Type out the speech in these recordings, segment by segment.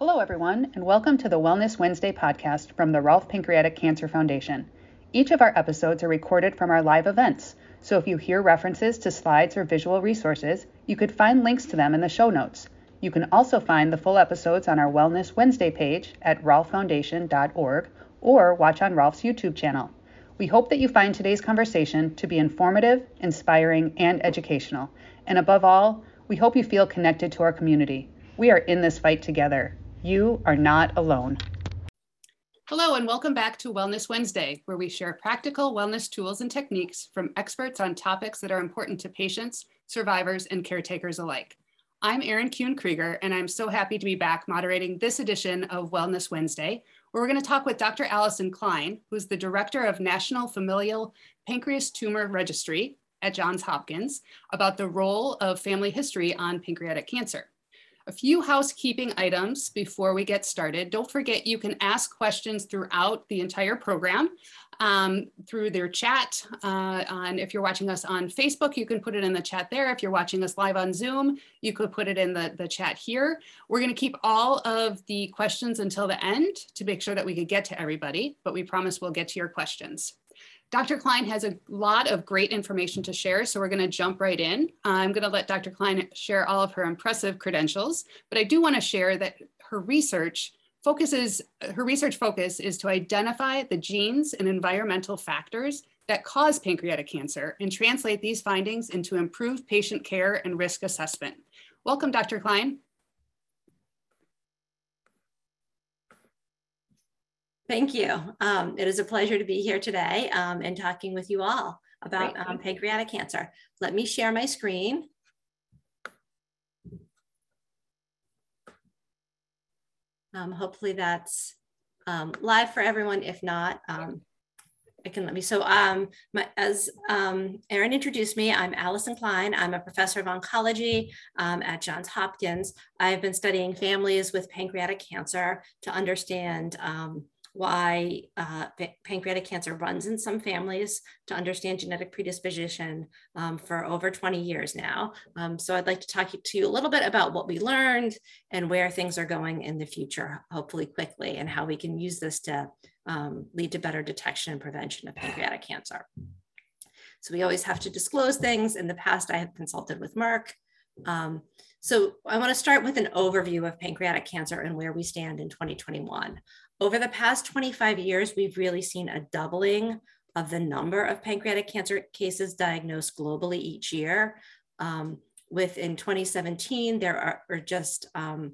Hello, everyone, and welcome to the Wellness Wednesday podcast from the Rolf Pancreatic Cancer Foundation. Each of our episodes are recorded from our live events, so if you hear references to slides or visual resources, you could find links to them in the show notes. You can also find the full episodes on our Wellness Wednesday page at rolffoundation.org or watch on Rolf's YouTube channel. We hope that you find today's conversation to be informative, inspiring, and educational. And above all, we hope you feel connected to our community. We are in this fight together. You are not alone. Hello, and welcome back to Wellness Wednesday, where we share practical wellness tools and techniques from experts on topics that are important to patients, survivors, and caretakers alike. I'm Erin Kuhn-Krieger, and I'm so happy to be back moderating this edition of Wellness Wednesday, where we're going to talk with Dr. Allison Klein, who's the Director of National Familial Pancreas Tumor Registry at Johns Hopkins, about the role of family history on pancreatic cancer. A few housekeeping items before we get started. Don't forget you can ask questions throughout the entire program through their chat. If you're watching us on Facebook, you can put it in the chat there. If you're watching us live on Zoom, you could put it in the chat here. We're going to keep all of the questions until the end to make sure that we could get to everybody, but we promise we'll get to your questions. Dr. Klein has a lot of great information to share, so we're going to jump right in. I'm going to let Dr. Klein share all of her impressive credentials, but I do want to share that her research focus is to identify the genes and environmental factors that cause pancreatic cancer and translate these findings into improved patient care and risk assessment. Welcome, Dr. Klein. Thank you. It is a pleasure to be here today and talking with you all about pancreatic cancer. Let me share my screen. Hopefully that's live for everyone. If not, it can let me. So as Erin introduced me, I'm Allison Klein. I'm a professor of oncology at Johns Hopkins. I've been studying families with pancreatic cancer to understand why pancreatic cancer runs in some families, to understand genetic predisposition for over 20 years now. So I'd like to talk to you a little bit about what we learned and where things are going in the future, hopefully quickly, and how we can use this to lead to better detection and prevention of pancreatic cancer. So we always have to disclose things. In the past, I have consulted with Merck. So I want to start with an overview of pancreatic cancer and where we stand in 2021. Over the past 25 years, we've really seen a doubling of the number of pancreatic cancer cases diagnosed globally each year. In 2017, there are just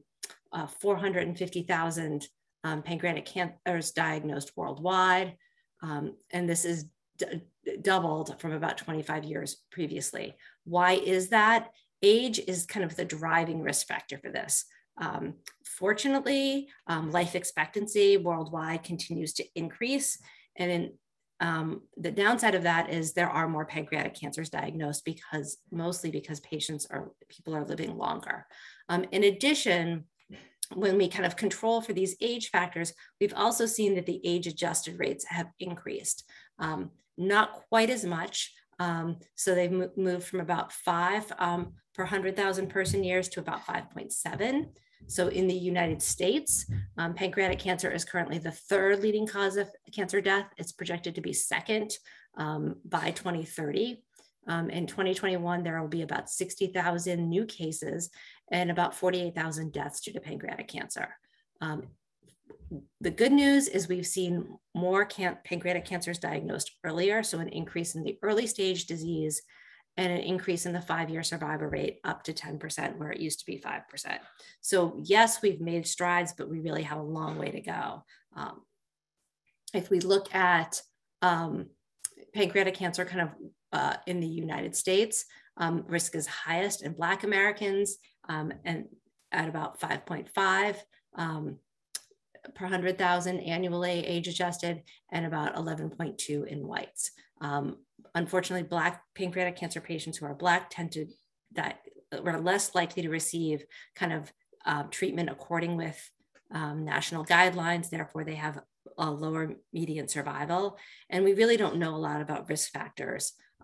450,000 pancreatic cancers diagnosed worldwide. And this is doubled from about 25 years previously. Why is that? Age is kind of the driving risk factor for this. Fortunately, life expectancy worldwide continues to increase. And the downside of that is there are more pancreatic cancers diagnosed mostly because people are living longer. In addition, when we kind of control for these age factors, we've also seen that the age-adjusted rates have increased. Not quite as much. So they've moved from about 5 per 100,000 person years to about 5.7. So in the United States, pancreatic cancer is currently the third leading cause of cancer death. It's projected to be second by 2030. In 2021, there will be about 60,000 new cases and about 48,000 deaths due to pancreatic cancer. The good news is we've seen more pancreatic cancers diagnosed earlier, so an increase in the early stage disease and an increase in the 5-year survival rate up to 10%, where it used to be 5%. So yes, we've made strides, but we really have a long way to go. If we look at pancreatic cancer kind of in the United States, risk is highest in Black Americans and at about 5.5 per 100,000 annually age adjusted, and about 11.2 in whites. Unfortunately, Black pancreatic cancer patients who are Black tend to we're less likely to receive kind of treatment according with national guidelines. Therefore, they have a lower median survival. And we really don't know a lot about risk factors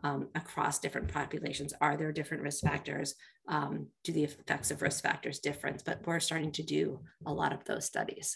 across different populations. Are there different risk factors? Do the effects of risk factors differ? But we're starting to do a lot of those studies.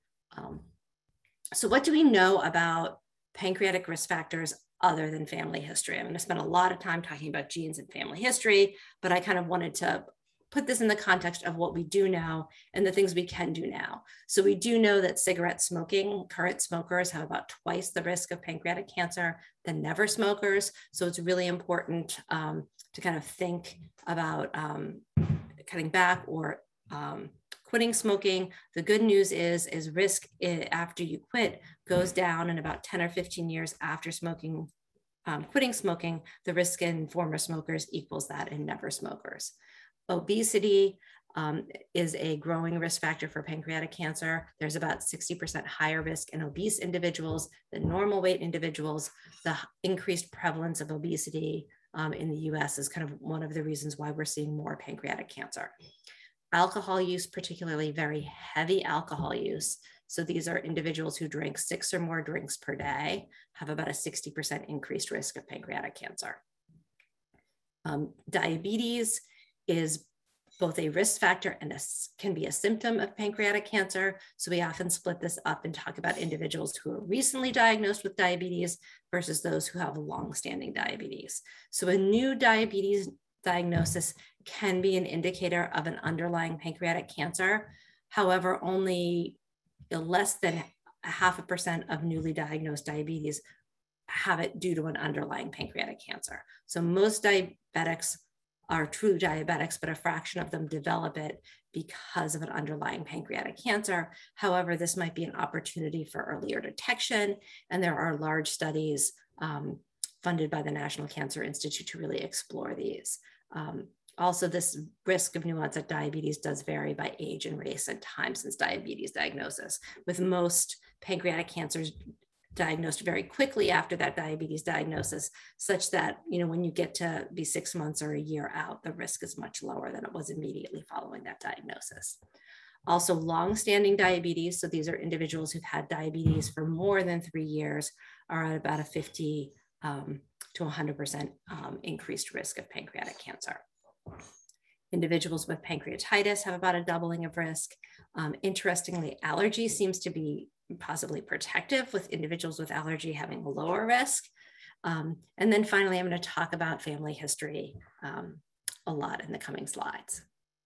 So what do we know about pancreatic risk factors other than family history? I'm going to spend a lot of time talking about genes and family history, but I kind of wanted to put this in the context of what we do know and the things we can do now. So we do know that cigarette smoking, current smokers have about twice the risk of pancreatic cancer than never smokers. So it's really important to kind of think about cutting back or quitting smoking. The good news is risk after you quit goes down in about 10 or 15 years after smoking. Quitting smoking, the risk in former smokers equals that in never smokers. Obesity is a growing risk factor for pancreatic cancer. There's about 60% higher risk in obese individuals than normal weight individuals. The increased prevalence of obesity in the US is kind of one of the reasons why we're seeing more pancreatic cancer. Alcohol use, particularly very heavy alcohol use. So these are individuals who drink 6 or more drinks per day, have about a 60% increased risk of pancreatic cancer. Diabetes is both a risk factor and can be a symptom of pancreatic cancer. So we often split this up and talk about individuals who are recently diagnosed with diabetes versus those who have longstanding diabetes. So a new diabetes diagnosis can be an indicator of an underlying pancreatic cancer. However, only less than 0.5% of newly diagnosed diabetes have it due to an underlying pancreatic cancer. So most diabetics are true diabetics, but a fraction of them develop it because of an underlying pancreatic cancer. However, this might be an opportunity for earlier detection, and there are large studies funded by the National Cancer Institute to really explore these. Also, this risk of new onset diabetes does vary by age and race and time since diabetes diagnosis, with most pancreatic cancers diagnosed very quickly after that diabetes diagnosis, such that, when you get to be 6 months or a year out, the risk is much lower than it was immediately following that diagnosis. Also, long-standing diabetes, so these are individuals who've had diabetes for more than 3 years, are at about a 50 to 100% increased risk of pancreatic cancer. Individuals with pancreatitis have about a doubling of risk. Interestingly, allergy seems to be possibly protective, with individuals with allergy having a lower risk. And then finally, I'm going to talk about family history a lot in the coming slides.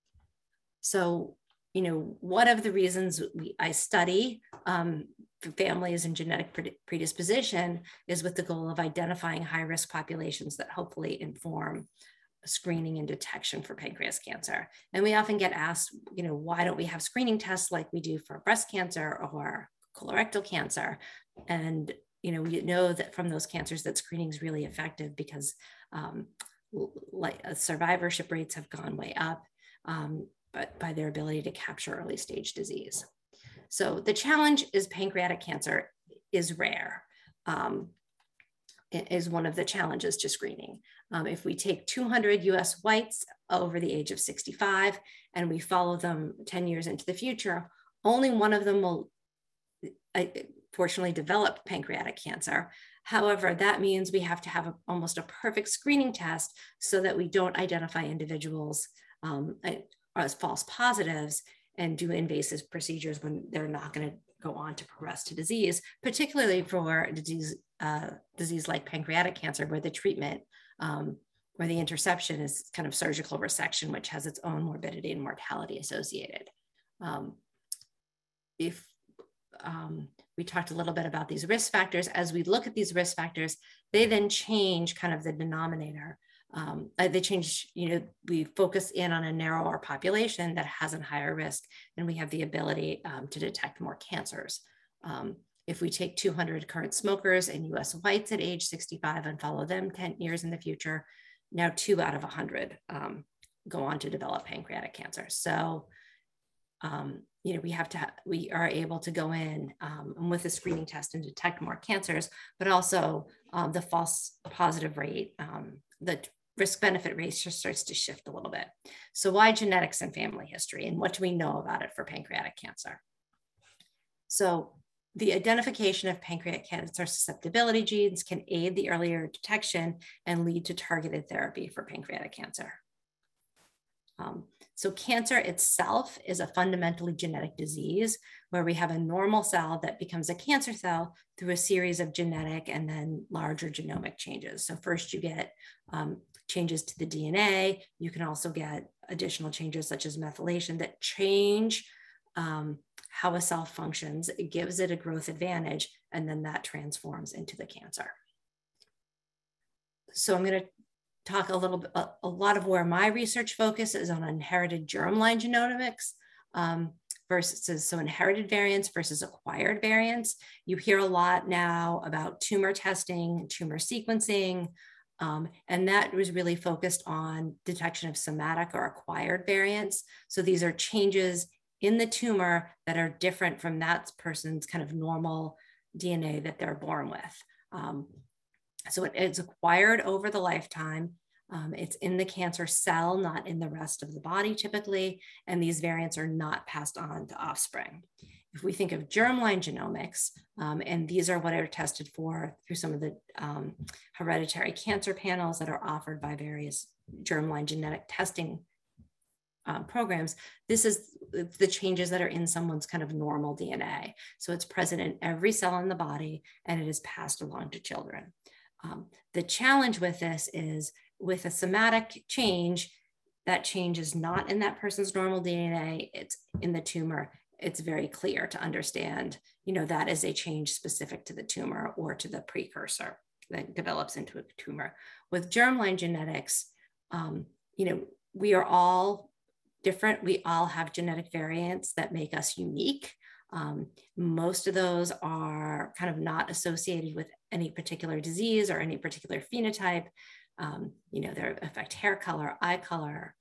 So, one of the reasons I study families and genetic predisposition is with the goal of identifying high-risk populations that hopefully inform screening and detection for pancreas cancer. And we often get asked, why don't we have screening tests like we do for breast cancer or colorectal cancer? And, we know that from those cancers that screening is really effective because survivorship rates have gone way up, but by their ability to capture early stage disease. So the challenge is pancreatic cancer is rare. Is one of the challenges to screening. If we take 200 US whites over the age of 65 and we follow them 10 years into the future, only one of them will fortunately develop pancreatic cancer. However, that means we have to have almost a perfect screening test so that we don't identify individuals as false positives and do invasive procedures when they're not going to go on to progress to disease, particularly for disease like pancreatic cancer, where the treatment or the interception is kind of surgical resection, which has its own morbidity and mortality associated. We talked a little bit about these risk factors. As we look at these risk factors, they then change kind of the denominator. They change, we focus in on a narrower population that has a higher risk, and we have the ability to detect more cancers. If we take 200 current smokers and US whites at age 65 and follow them 10 years in the future, now 2 out of 100 go on to develop pancreatic cancer. So, we are able to go in with a screening test and detect more cancers, but also the false positive rate, the risk benefit ratio starts to shift a little bit. So why genetics and family history, and what do we know about it for pancreatic cancer? So the identification of pancreatic cancer susceptibility genes can aid the earlier detection and lead to targeted therapy for pancreatic cancer. So cancer itself is a fundamentally genetic disease where we have a normal cell that becomes a cancer cell through a series of genetic and then larger genomic changes. So first you get changes to the DNA. You can also get additional changes such as methylation that change how a cell functions. It gives it a growth advantage, and then that transforms into the cancer. So I'm going to talk a little bit, a lot of where my research focus is on inherited germline genomics versus, so inherited variants versus acquired variants. You hear a lot now about tumor testing, tumor sequencing, and that was really focused on detection of somatic or acquired variants. So these are changes in the tumor that are different from that person's kind of normal DNA that they're born with. So it's acquired over the lifetime. It's in the cancer cell, not in the rest of the body typically, and these variants are not passed on to offspring. If we think of germline genomics, and these are what are tested for through some of the hereditary cancer panels that are offered by various germline genetic testing programs, this is the changes that are in someone's kind of normal DNA. So it's present in every cell in the body, and it is passed along to children. The challenge with this is with a somatic change, that change is not in that person's normal DNA, it's in the tumor. It's very clear to understand, that is a change specific to the tumor or to the precursor that develops into a tumor. With germline genetics, we are all different. We all have genetic variants that make us unique. Most of those are kind of not associated with any particular disease or any particular phenotype. They affect hair color, eye color,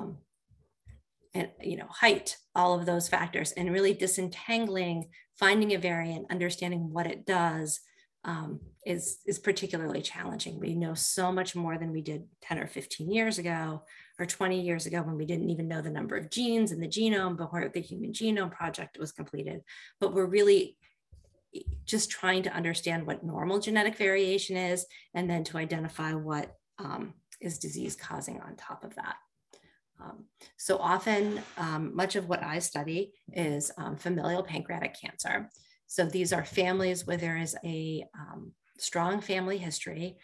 and height, all of those factors, and really disentangling, finding a variant, understanding what it does is particularly challenging. We know so much more than we did 10 or 15 years ago, or 20 years ago, when we didn't even know the number of genes in the genome before the Human Genome Project was completed. But we're really just trying to understand what normal genetic variation is, and then to identify what is disease causing on top of that. So often, much of what I study is familial pancreatic cancer. So these are families where there is a strong family history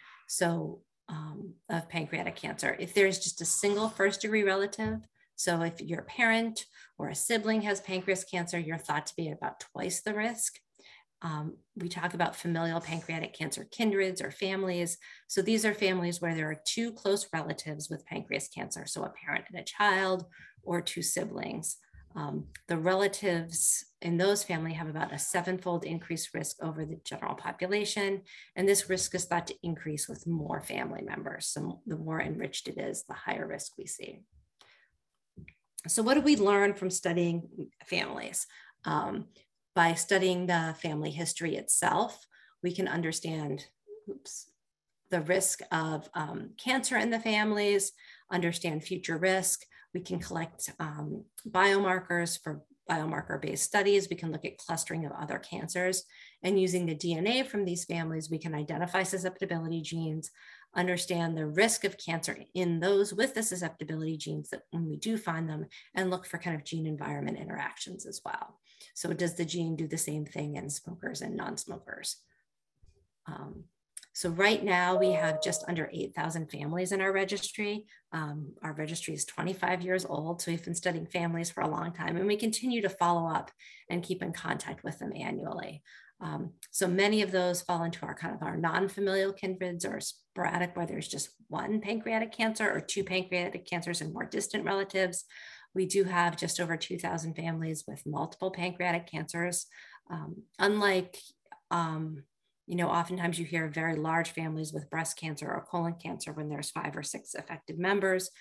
of pancreatic cancer. If there's just a single first-degree relative, so if your parent or a sibling has pancreas cancer, you're thought to be about twice the risk. We talk about familial pancreatic cancer kindreds or families. So these are families where there are two close relatives with pancreas cancer, so a parent and a child, or two siblings. The relatives in those families have about a 7-fold increased risk over the general population, and this risk is thought to increase with more family members. So the more enriched it is, the higher risk we see. So what do we learn from studying families? By studying the family history itself, we can understand the risk of cancer in the families, understand future risk. We can collect biomarkers for biomarker-based studies. We can look at clustering of other cancers. And using the DNA from these families, we can identify susceptibility genes, understand the risk of cancer in those with the susceptibility genes that when we do find them, and look for kind of gene-environment interactions as well. So does the gene do the same thing in smokers and non-smokers? So right now we have just under 8,000 families in our registry. Our registry is 25 years old, so we've been studying families for a long time, and we continue to follow up and keep in contact with them annually. So many of those fall into our kind of our non-familial kindreds or sporadic, where there's just one pancreatic cancer or two pancreatic cancers and more distant relatives. We do have just over 2,000 families with multiple pancreatic cancers. Unlike, oftentimes you hear very large families with breast cancer or colon cancer when there's 5 or 6 affected members.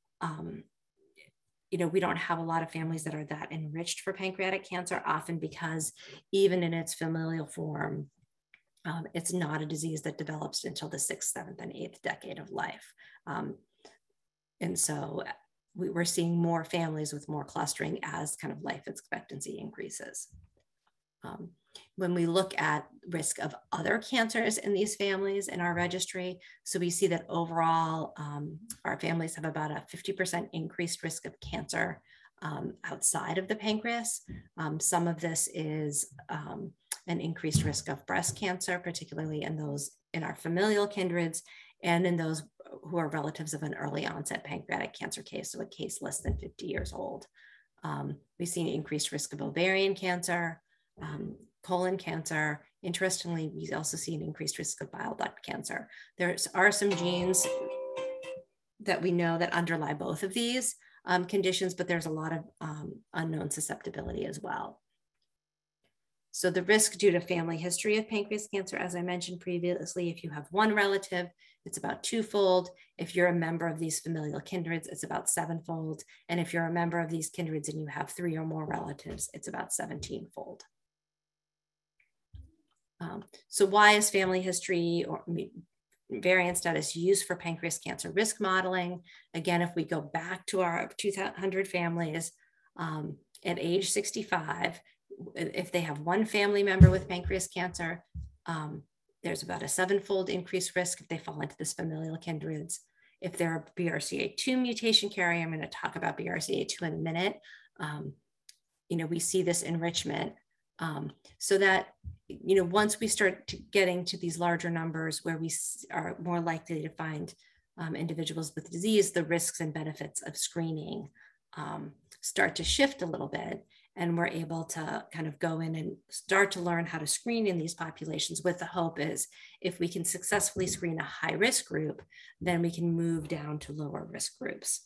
We don't have a lot of families that are that enriched for pancreatic cancer, often because even in its familial form, it's not a disease that develops until the 6th, 7th, and 8th decade of life. And so we're seeing more families with more clustering as kind of life expectancy increases. When we look at risk of other cancers in these families in our registry, so we see that overall, our families have about a 50% increased risk of cancer outside of the pancreas. Some of this is an increased risk of breast cancer, particularly in those in our familial kindreds and in those who are relatives of an early onset pancreatic cancer case, so a case less than 50 years old. We've seen increased risk of ovarian cancer, colon cancer. Interestingly, we also see an increased risk of bile duct cancer. There are some genes that we know that underlie both of these conditions, but there's a lot of unknown susceptibility as well. So the risk due to family history of pancreas cancer, as I mentioned previously, if you have one relative, it's about twofold. If you're a member of these familial kindreds, it's about sevenfold. And if you're a member of these kindreds and you have 3 or more relatives, it's about 17-fold. So why is family history or variant status used for pancreas cancer risk modeling? Again, if we go back to our 200 families at age 65, if they have one family member with pancreas cancer, there's about a 7-fold increased risk if they fall into this familial kindreds. If they're a BRCA2 mutation carrier, I'm going to talk about BRCA2 in a minute, we see this enrichment so that, once we start getting to these larger numbers where we are more likely to find individuals with disease, the risks and benefits of screening start to shift a little bit. And we're able to kind of go in and start to learn how to screen in these populations, with the hope is if we can successfully screen a high risk group, then we can move down to lower risk groups.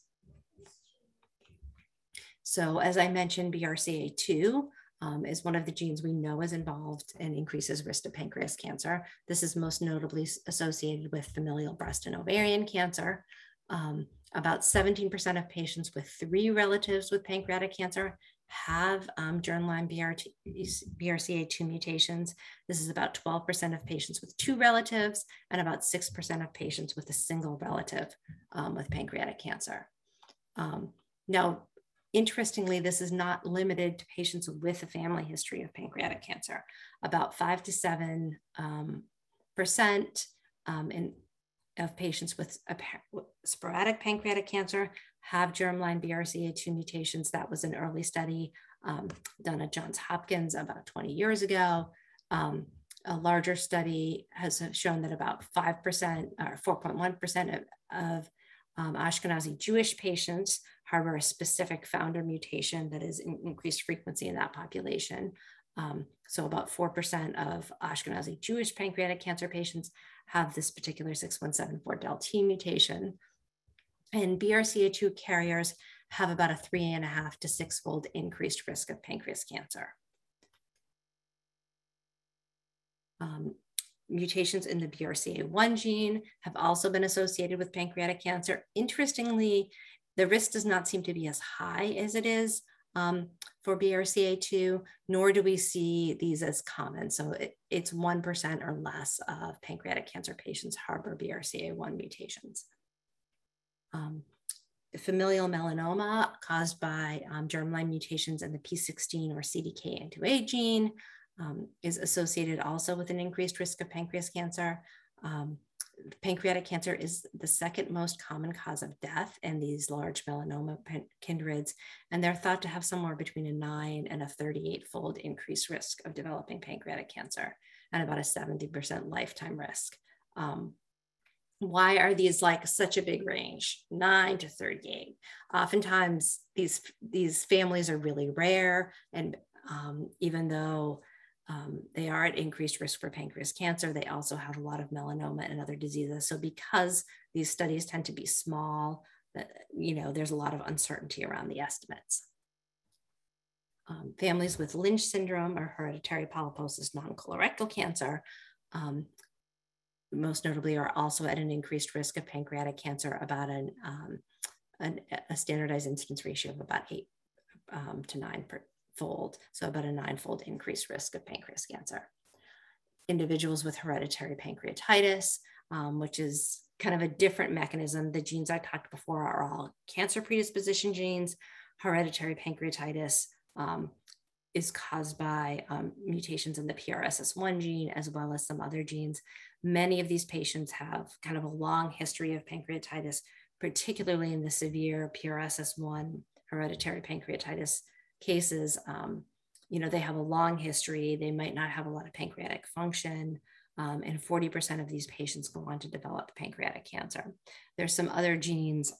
So as I mentioned, BRCA2 is one of the genes we know is involved and increases risk of pancreas cancer. This is most notably associated with familial breast and ovarian cancer. About 17% of patients with 3 relatives with pancreatic cancer have germline BRCA2 mutations. This is about 12% of patients with 2 relatives and about 6% of patients with a single relative with pancreatic cancer. Now, interestingly, this is not limited to patients with a family history of pancreatic cancer. About 5 to 7% of patients with sporadic pancreatic cancer have germline BRCA2 mutations. That was an early study done at Johns Hopkins about 20 years ago. A larger study has shown that about 5% or 4.1% of Ashkenazi Jewish patients harbor a specific founder mutation that is in increased frequency in that population. So about 4% of Ashkenazi Jewish pancreatic cancer patients have this particular 6174del mutation. And BRCA2 carriers have about a 3.5 to 6-fold increased risk of pancreas cancer. Mutations in the BRCA1 gene have also been associated with pancreatic cancer. Interestingly, the risk does not seem to be as high as it is for BRCA2, nor do we see these as common. So it's 1% or less of pancreatic cancer patients harbor BRCA1 mutations. Familial melanoma caused by germline mutations in the P16 or CDKN2A gene is associated also with an increased risk of pancreas cancer. Pancreatic cancer is the second most common cause of death in these large melanoma kindreds, and they're thought to have somewhere between a 9 and a 38-fold increased risk of developing pancreatic cancer and about a 70% lifetime risk. Why are these like such a big range, 9 to 38? Oftentimes these families are really rare, and even though they are at increased risk for pancreas cancer, they also have a lot of melanoma and other diseases. So because these studies tend to be small, there's a lot of uncertainty around the estimates. Families with Lynch syndrome or hereditary polyposis non-colorectal cancer, most notably, are also at an increased risk of pancreatic cancer, about a standardized incidence ratio of about 8 to 9-fold, so about a 9-fold increased risk of pancreas cancer. Individuals with hereditary pancreatitis, which is kind of a different mechanism. The genes I talked before are all cancer predisposition genes. Hereditary pancreatitis is caused by mutations in the PRSS1 gene, as well as some other genes. Many of these patients have kind of a long history of pancreatitis, particularly in the severe PRSS1 hereditary pancreatitis cases. They have a long history. They might not have a lot of pancreatic function. And 40% of these patients go on to develop pancreatic cancer. There's some other genes,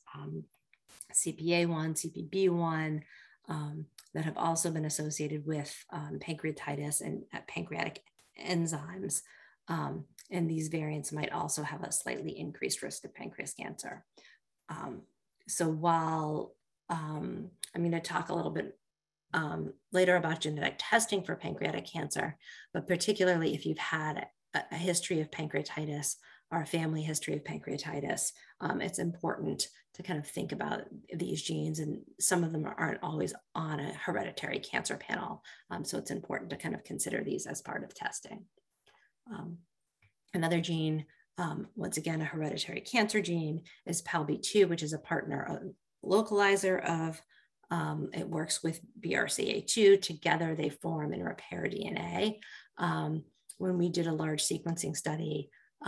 CPA1, CPB1, that have also been associated with pancreatitis and pancreatic enzymes. And these variants might also have a slightly increased risk of pancreas cancer. So while I'm going to talk a little bit later about genetic testing for pancreatic cancer, but particularly if you've had a history of pancreatitis or a family history of pancreatitis, it's important to kind of think about these genes, and some of them aren't always on a hereditary cancer panel. So it's important to kind of consider these as part of testing. Another gene, once again, a hereditary cancer gene, is PALB2, which is a partner localizer of, it works with BRCA2. Together they form and repair DNA. When we did a large sequencing study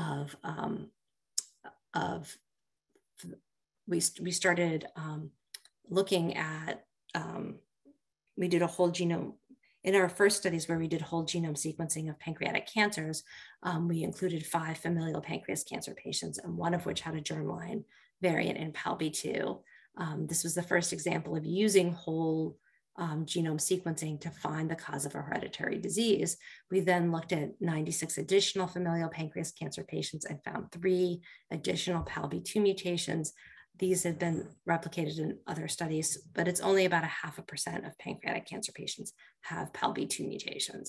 we started looking at, we did a whole genome, in our first studies where we did whole genome sequencing of pancreatic cancers, we included 5 familial pancreas cancer patients, and one of which had a germline variant in PALB2. This was the first example of using whole genome sequencing to find the cause of a hereditary disease. We then looked at 96 additional familial pancreas cancer patients and found 3 additional PALB2 mutations. These have been replicated in other studies, but it's only about 0.5% of pancreatic cancer patients have PALB2 mutations.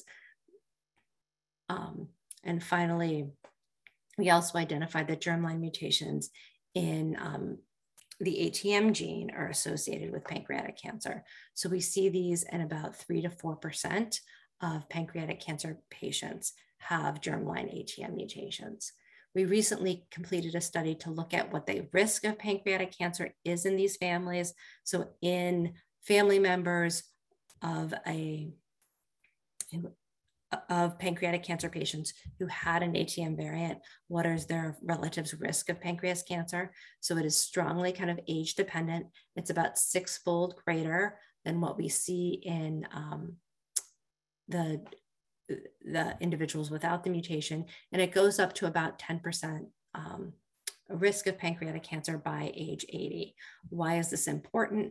And finally, we also identified that germline mutations in the ATM gene are associated with pancreatic cancer. So we see these in about 3 to 4% of pancreatic cancer patients have germline ATM mutations. We recently completed a study to look at what the risk of pancreatic cancer is in these families. So in family members of pancreatic cancer patients who had an ATM variant, what is their relative's risk of pancreas cancer? So it is strongly kind of age dependent. It's about 6-fold greater than what we see in the individuals without the mutation. And it goes up to about 10% risk of pancreatic cancer by age 80. Why is this important?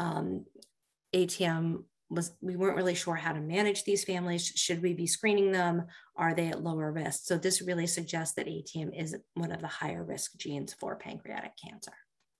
ATM we weren't really sure how to manage these families. Should we be screening them? Are they at lower risk? So this really suggests that ATM is one of the higher risk genes for pancreatic cancer.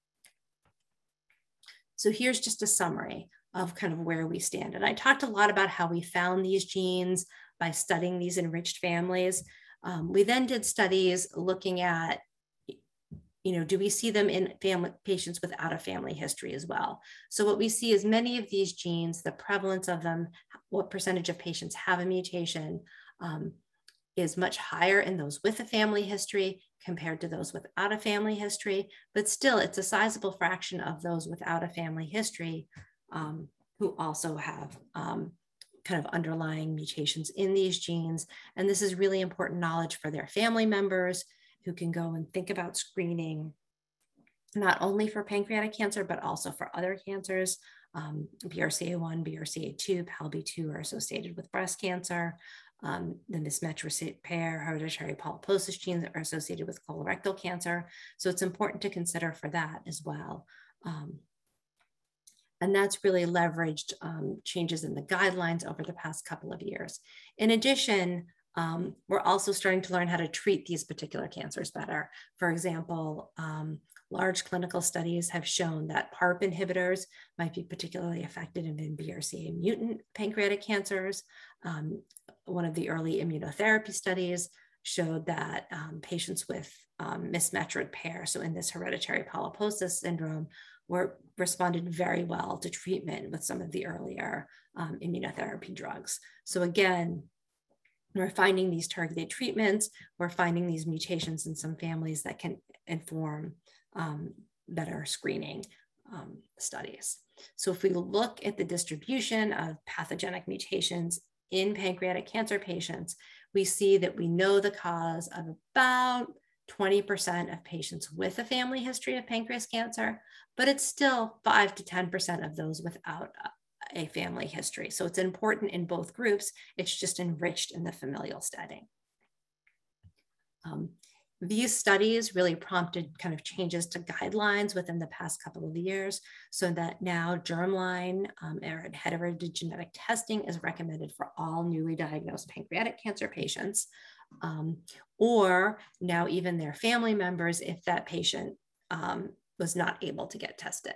So here's just a summary of kind of where we stand. And I talked a lot about how we found these genes by studying these enriched families. We then did studies looking at, do we see them in patients without a family history as well? So what we see is many of these genes, the prevalence of them, what percentage of patients have a mutation, is much higher in those with a family history compared to those without a family history. But still, it's a sizable fraction of those without a family history who also have kind of underlying mutations in these genes. And this is really important knowledge for their family members, who can go and think about screening, not only for pancreatic cancer, but also for other cancers. BRCA1, BRCA2, PALB2 are associated with breast cancer. The mismatch repair hereditary polyposis genes are associated with colorectal cancer. So it's important to consider for that as well. And that's really leveraged changes in the guidelines over the past couple of years. In addition, we're also starting to learn how to treat these particular cancers better. For example, large clinical studies have shown that PARP inhibitors might be particularly effective in BRCA mutant pancreatic cancers. One of the early immunotherapy studies showed that patients with mismatch repair, so in this hereditary polyposis syndrome, responded very well to treatment with some of the earlier immunotherapy drugs. So again, we're finding these targeted treatments, we're finding these mutations in some families that can inform better screening studies. So if we look at the distribution of pathogenic mutations in pancreatic cancer patients, we see that we know the cause of about 20% of patients with a family history of pancreas cancer, but it's still 5 to 10% of those without a family history. So it's important in both groups. It's just enriched in the familial setting. These studies really prompted kind of changes to guidelines within the past couple of years, so that now germline or heterogenetic testing is recommended for all newly diagnosed pancreatic cancer patients, or now even their family members if that patient was not able to get tested.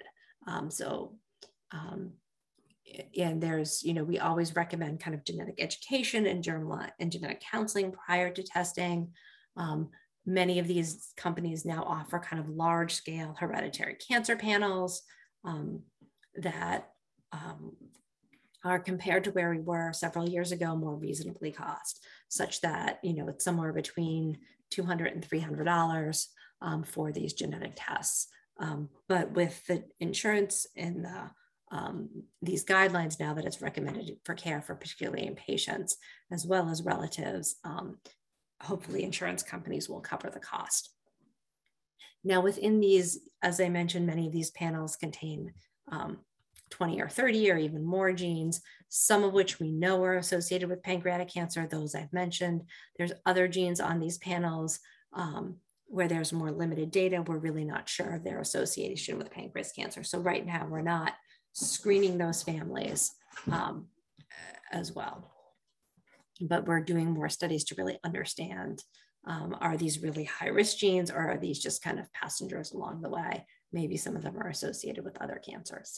And there's, we always recommend kind of genetic education and germline and genetic counseling prior to testing. Many of these companies now offer kind of large scale hereditary cancer panels that are, compared to where we were several years ago, more reasonably cost, such that, it's somewhere between $200 and $300 for these genetic tests. But with the insurance and these guidelines now that it's recommended for care for particularly in patients as well as relatives, hopefully insurance companies will cover the cost. Now within these, as I mentioned, many of these panels contain 20 or 30 or even more genes, some of which we know are associated with pancreatic cancer, those I've mentioned. There's other genes on these panels where there's more limited data. We're really not sure of their association with pancreas cancer. So right now we're not screening those families as well. But we're doing more studies to really understand, are these really high-risk genes, or are these just kind of passengers along the way? Maybe some of them are associated with other cancers.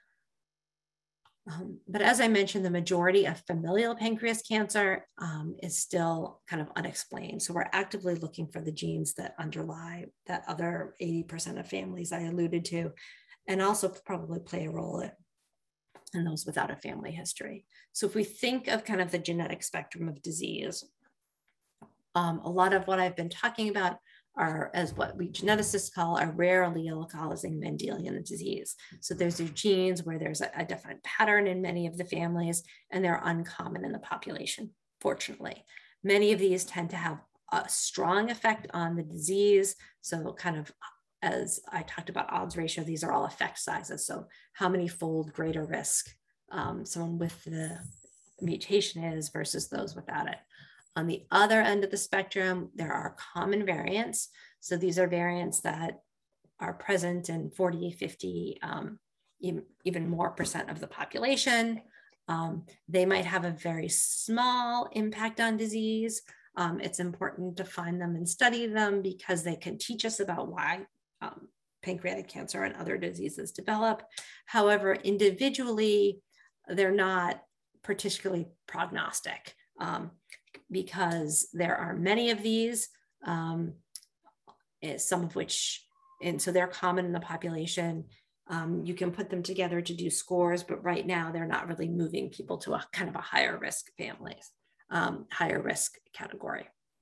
But as I mentioned, the majority of familial pancreas cancer is still kind of unexplained. So we're actively looking for the genes that underlie that other 80% of families I alluded to, and also probably play a role in those without a family history. So if we think of kind of the genetic spectrum of disease, a lot of what I've been talking about are, as what we geneticists call, a rare allele causing Mendelian disease. So there's genes where there's a definite pattern in many of the families, and they're uncommon in the population, fortunately. Many of these tend to have a strong effect on the disease. So kind of, as I talked about odds ratio, these are all effect sizes. So how many fold greater risk someone with the mutation is versus those without it. On the other end of the spectrum, there are common variants. So these are variants that are present in 40, 50, even more percent of the population. They might have a very small impact on disease. It's important to find them and study them because they can teach us about why pancreatic cancer and other diseases develop. However, individually, they're not particularly prognostic because there are many of these, some of which, and so they're common in the population. You can put them together to do scores, but right now they're not really moving people to a kind of a higher risk families, higher risk category.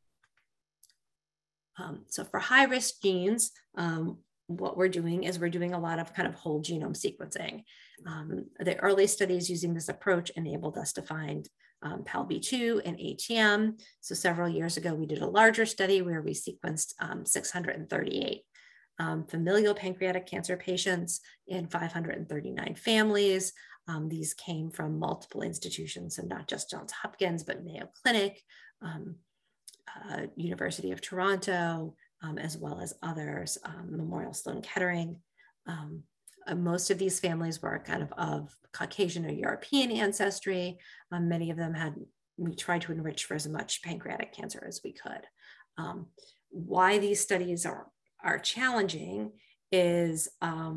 So for high risk genes, what we're doing is we're doing a lot of kind of whole genome sequencing. The early studies using this approach enabled us to find PALB2 and ATM. So several years ago, we did a larger study where we sequenced 638 familial pancreatic cancer patients in 539 families. These came from multiple institutions, so not just Johns Hopkins, but Mayo Clinic, University of Toronto, as well as others, Memorial Sloan Kettering. Most of these families were kind of Caucasian or European ancestry. Many of them we tried to enrich for as much pancreatic cancer as we could. Why these studies are challenging is,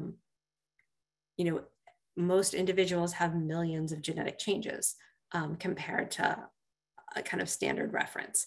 most individuals have millions of genetic changes compared to a kind of standard reference.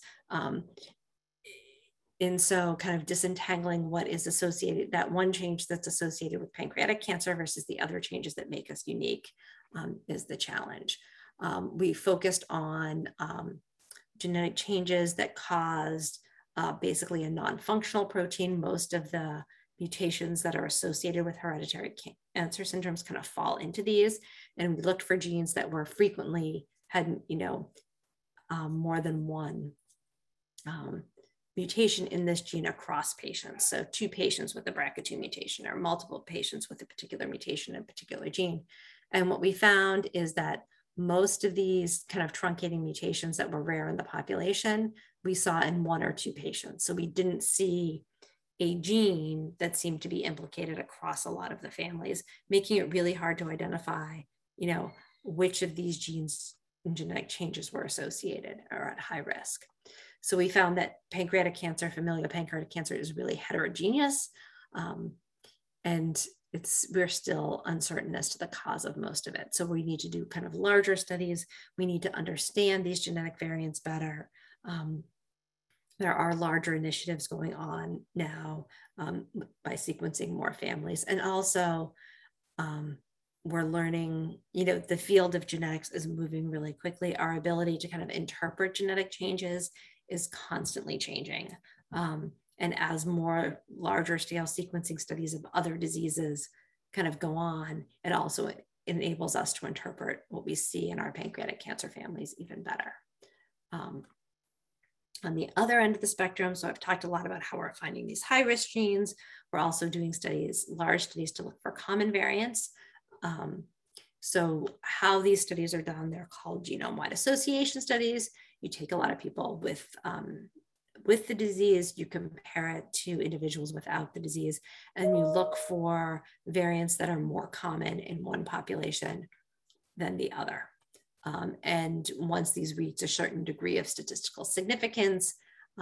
And so kind of disentangling what is associated, that one change that's associated with pancreatic cancer versus the other changes that make us unique is the challenge. We focused on genetic changes that caused basically a non-functional protein. Most of the mutations that are associated with hereditary cancer syndromes kind of fall into these. And we looked for genes that were frequently had, more than one mutation in this gene across patients. So 2 patients with a BRCA2 mutation or multiple patients with a particular mutation in a particular gene. And what we found is that most of these kind of truncating mutations that were rare in the population, we saw in 1 or 2 patients. So we didn't see a gene that seemed to be implicated across a lot of the families, making it really hard to identify, which of these genes and genetic changes were associated or at high risk. So we found that pancreatic cancer, familial pancreatic cancer, is really heterogeneous, and we're still uncertain as to the cause of most of it. So we need to do kind of larger studies. We need to understand these genetic variants better. There are larger initiatives going on now by sequencing more families. And also we're learning, the field of genetics is moving really quickly. Our ability to kind of interpret genetic changes is constantly changing. And as more larger scale sequencing studies of other diseases kind of go on, it also enables us to interpret what we see in our pancreatic cancer families even better. On the other end of the spectrum, so I've talked a lot about how we're finding these high-risk genes. We're also doing large studies to look for common variants. So how these studies are done, they're called genome-wide association studies. You take a lot of people with the disease, you compare it to individuals without the disease, and you look for variants that are more common in one population than the other. And once these reach a certain degree of statistical significance,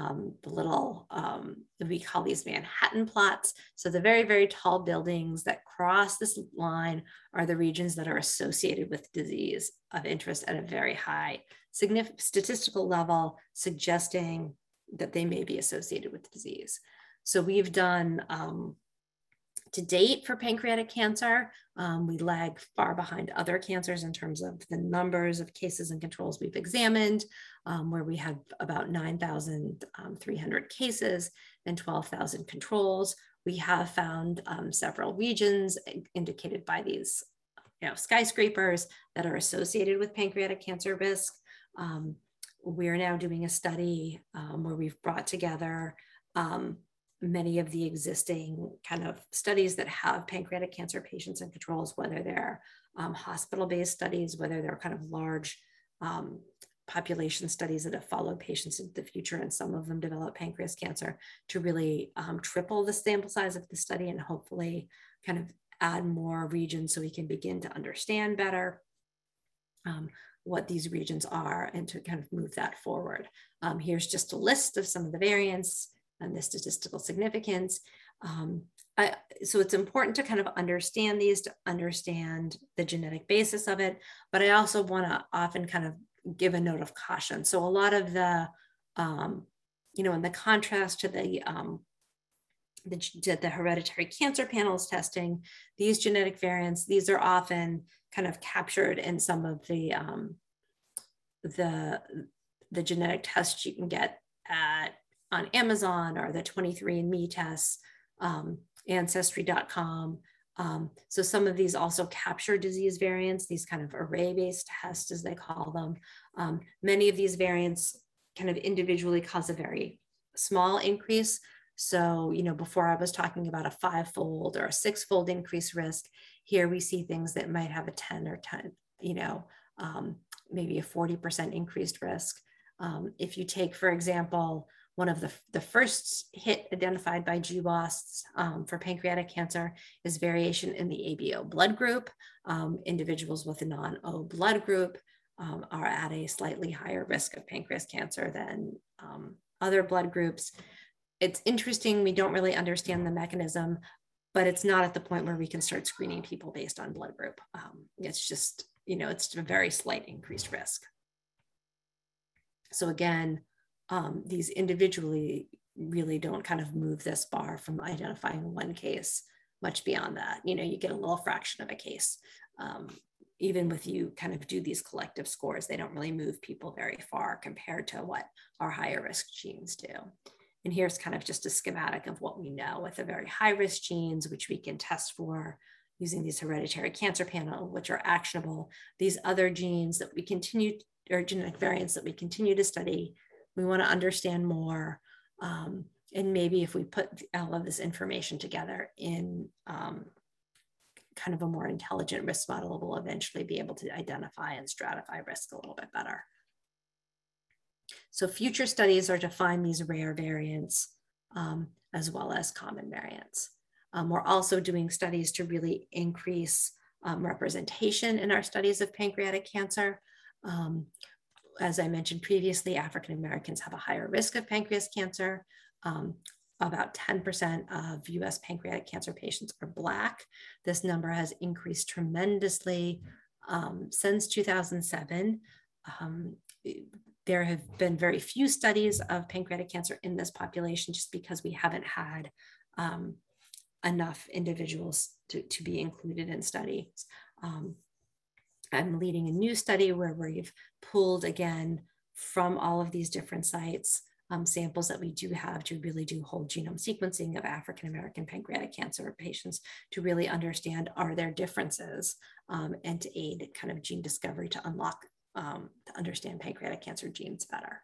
we call these Manhattan plots. So the very, very tall buildings that cross this line are the regions that are associated with disease of interest at a very high statistical level, suggesting that they may be associated with disease. So we've done, to date for pancreatic cancer, we lag far behind other cancers in terms of the numbers of cases and controls we've examined, where we have about 9,300 cases and 12,000 controls. We have found several regions indicated by these skyscrapers that are associated with pancreatic cancer risk. We're now doing a study where we've brought together many of the existing kind of studies that have pancreatic cancer patients and controls, whether they're hospital-based studies, whether they're kind of large population studies that have followed patients into the future, and some of them develop pancreas cancer, to really triple the sample size of the study and hopefully kind of add more regions so we can begin to understand better what these regions are and to kind of move that forward. Here's just a list of some of the variants and the statistical significance. So it's important to kind of understand these, to understand the genetic basis of it, but I also want to often kind of give a note of caution. So a lot of the, in the contrast to the hereditary cancer panels testing, these genetic variants, these are often kind of captured in some of the genetic tests you can get on Amazon, or the 23andMe tests, Ancestry.com. So some of these also capture disease variants, these kind of array-based tests, as they call them. Many of these variants kind of individually cause a very small increase. So, before I was talking about a 5-fold or a 6-fold increased risk, here we see things that might have a 10 or 10, maybe a 40% increased risk. If you take, for example, one of the first hit identified by GWAS for pancreatic cancer is variation in the ABO blood group. Individuals with a non-O blood group are at a slightly higher risk of pancreas cancer than other blood groups. It's interesting, we don't really understand the mechanism, but it's not at the point where we can start screening people based on blood group. It's just, it's a very slight increased risk. So again, these individually really don't kind of move this bar from identifying one case much beyond that. You get a little fraction of a case. Even with you kind of do these collective scores, they don't really move people very far compared to what our higher risk genes do. And here's kind of just a schematic of what we know with the very high-risk genes, which we can test for using these hereditary cancer panel, which are actionable. These other genes that we continue, or genetic variants that we continue to study, we want to understand more. And maybe if we put all of this information together in kind of a more intelligent risk model, we'll eventually be able to identify and stratify risk a little bit better. So future studies are to find these rare variants as well as common variants. We're also doing studies to really increase representation in our studies of pancreatic cancer. As I mentioned previously, African Americans have a higher risk of pancreas cancer. About 10% of US pancreatic cancer patients are Black. This number has increased tremendously since 2007. There have been very few studies of pancreatic cancer in this population just because we haven't had enough individuals to be included in studies. I'm leading a new study where we've pulled again from all of these different sites samples that we do have to really do whole genome sequencing of African American pancreatic cancer patients to really understand, are there differences, and to aid kind of gene discovery to unlock, to understand pancreatic cancer genes better.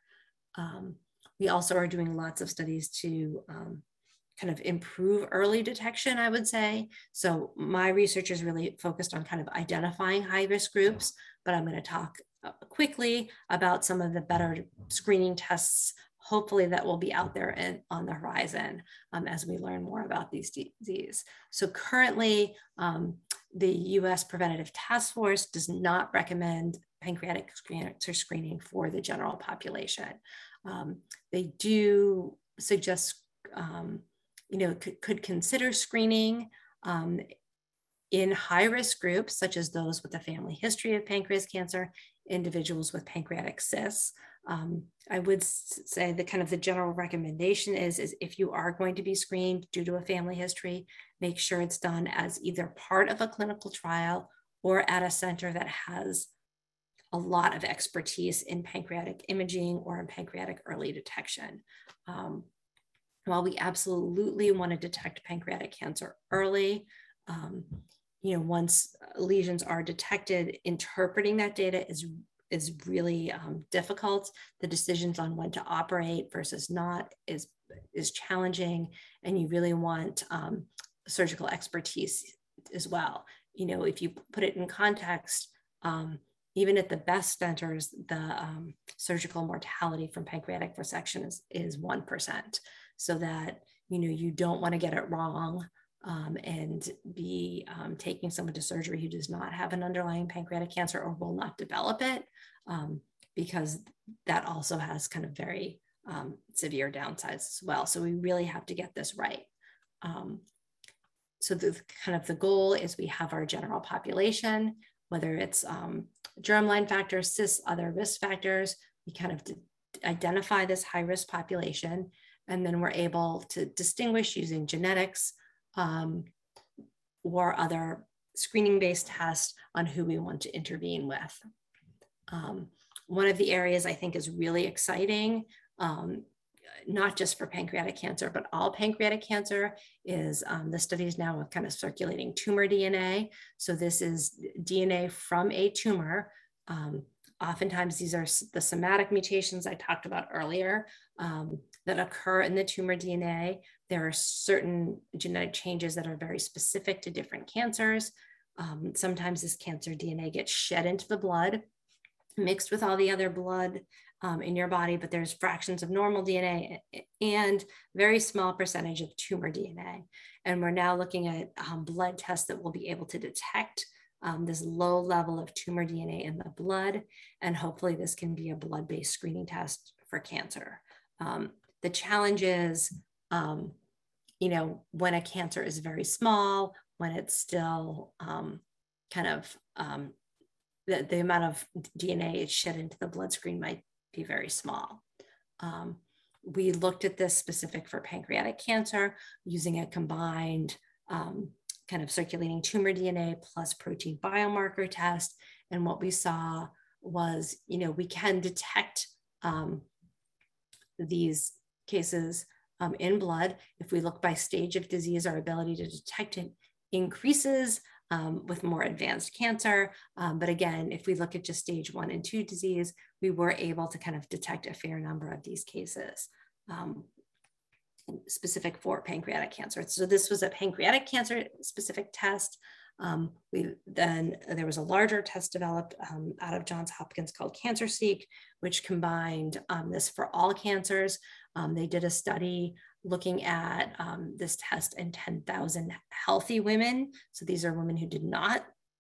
We also are doing lots of studies to kind of improve early detection, I would say. So my research is really focused on kind of identifying high-risk groups, but I'm going to talk quickly about some of the better screening tests, hopefully that will be out there and on the horizon as we learn more about these diseases. So currently, the US Preventative Task Force does not recommend pancreatic cancer screening for the general population. They do suggest, could consider screening in high-risk groups, such as those with a family history of pancreas cancer, individuals with pancreatic cysts. I would say that kind of the general recommendation is if you are going to be screened due to a family history, make sure it's done as either part of a clinical trial or at a center that has a lot of expertise in pancreatic imaging or in pancreatic early detection. While we absolutely want to detect pancreatic cancer early, once lesions are detected, interpreting that data is really difficult. The decisions on when to operate versus not is challenging, and you really want surgical expertise as well. If you put it in context, even at the best centers, the surgical mortality from pancreatic resection is 1%. So that, you don't want to get it wrong and be taking someone to surgery who does not have an underlying pancreatic cancer or will not develop it, because that also has kind of very severe downsides as well. So we really have to get this right. So the goal is we have our general population, whether it's germline factors, cysts, other risk factors, we kind of identify this high-risk population, and then we're able to distinguish using genetics or other screening-based tests on who we want to intervene with. One of the areas I think is really exciting, not just for pancreatic cancer, but all pancreatic cancer, is the studies now of kind of circulating tumor DNA. So this is DNA from a tumor. Oftentimes these are the somatic mutations I talked about earlier that occur in the tumor DNA. There are certain genetic changes that are very specific to different cancers. Sometimes this cancer DNA gets shed into the blood, mixed with all the other blood in your body, but there's fractions of normal DNA and very small percentage of tumor DNA. And we're now looking at blood tests that will be able to detect this low level of tumor DNA in the blood. And hopefully this can be a blood-based screening test for cancer. The challenge is, when a cancer is very small, when it's still the amount of DNA shed into the bloodstream might be very small. We looked at this specific for pancreatic cancer using a combined kind of circulating tumor DNA plus protein biomarker test. And what we saw was, we can detect these cases in blood. If we look by stage of disease, our ability to detect it increases with more advanced cancer. But again, if we look at just stage 1 and 2 disease, we were able to kind of detect a fair number of these cases specific for pancreatic cancer. So this was a pancreatic cancer specific test. Then there was a larger test developed out of Johns Hopkins called CancerSeek, which combined this for all cancers. They did a study looking at this test in 10,000 healthy women. So these are women who did not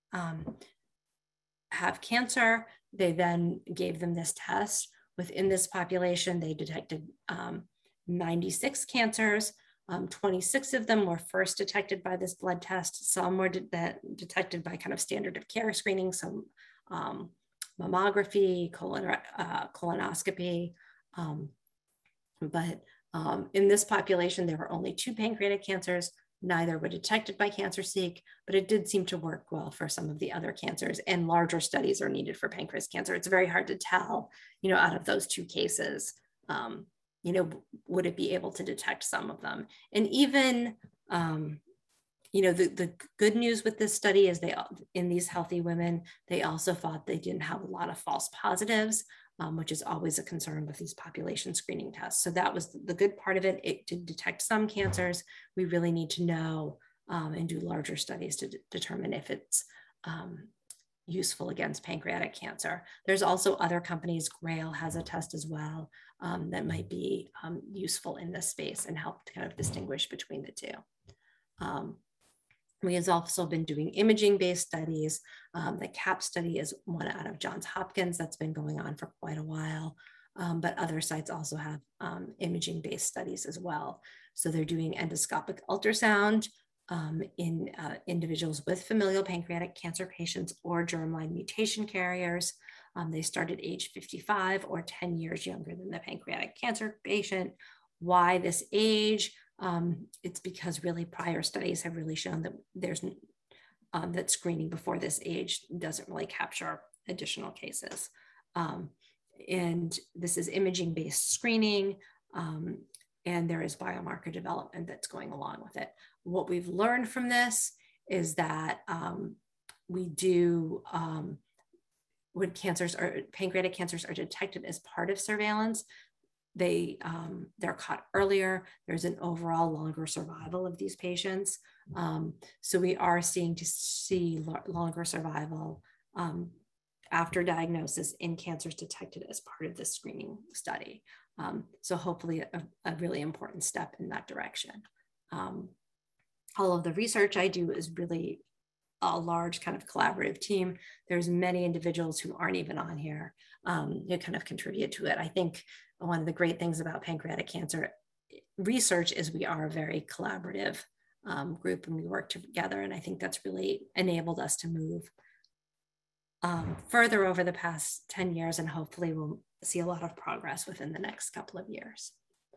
have cancer. They then gave them this test. Within this population, they detected 96 cancers. 26 of them were first detected by this blood test. Some were detected by kind of standard of care screening, some mammography, colonoscopy. But in this population, there were only 2 pancreatic cancers. Neither were detected by CancerSeek, but it did seem to work well for some of the other cancers, and larger studies are needed for pancreas cancer. It's very hard to tell, out of those 2 cases, would it be able to detect some of them? And even, the good news with this study is in these healthy women, they also thought they didn't have a lot of false positives, which is always a concern with these population screening tests. So that was the good part of it. It did detect some cancers. We really need to know and do larger studies to determine if it's useful against pancreatic cancer. There's also other companies, GRAIL has a test as well that might be useful in this space and help to kind of distinguish between the 2. We have also been doing imaging-based studies. The CAP study is one out of Johns Hopkins that's been going on for quite a while, but other sites also have imaging-based studies as well. So they're doing endoscopic ultrasound in individuals with familial pancreatic cancer patients or germline mutation carriers. They start at age 55 or 10 years younger than the pancreatic cancer patient. Why this age? It's because really prior studies have really shown that there's that screening before this age doesn't really capture additional cases. And this is imaging-based screening, and there is biomarker development that's going along with it. What we've learned from this is that we do, when pancreatic cancers are detected as part of surveillance, they're caught earlier. There's an overall longer survival of these patients. So we are seeing longer survival after diagnosis in cancers detected as part of this screening study. So hopefully a really important step in that direction. All of the research I do is really a large kind of collaborative team. There's many individuals who aren't even on here who kind of contribute to it. I think one of the great things about pancreatic cancer research is we are a very collaborative group and we work together. And I think that's really enabled us to move further over the past 10 years, and hopefully we'll see a lot of progress within the next couple of years.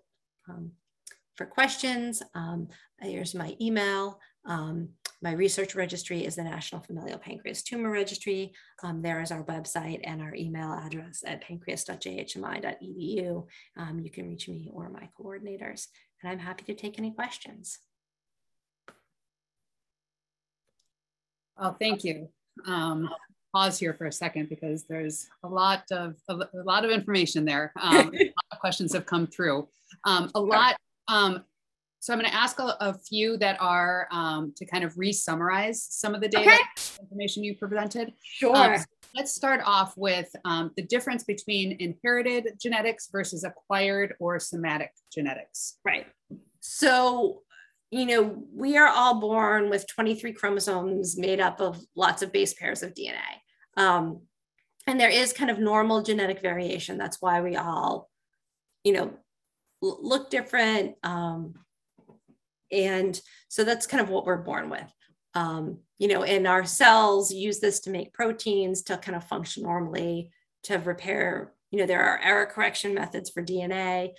For questions, here's my email. My research registry is the National Familial Pancreas Tumor Registry. There is our website and our email address at pancreas.jhmi.edu. You can reach me or my coordinators, and I'm happy to take any questions. Oh, thank you. Pause here for a second because there's a lot of information there. A lot of questions have come through. So I'm going to ask a few that are to kind of re-summarize some of the data information you presented. Sure. So let's start off with the difference between inherited genetics versus acquired or somatic genetics. Right. So, we are all born with 23 chromosomes made up of lots of base pairs of DNA. And there is kind of normal genetic variation. That's why we all, look different. And so that's kind of what we're born with, and our cells use this to make proteins to kind of function normally, to repair, there are error correction methods for DNA.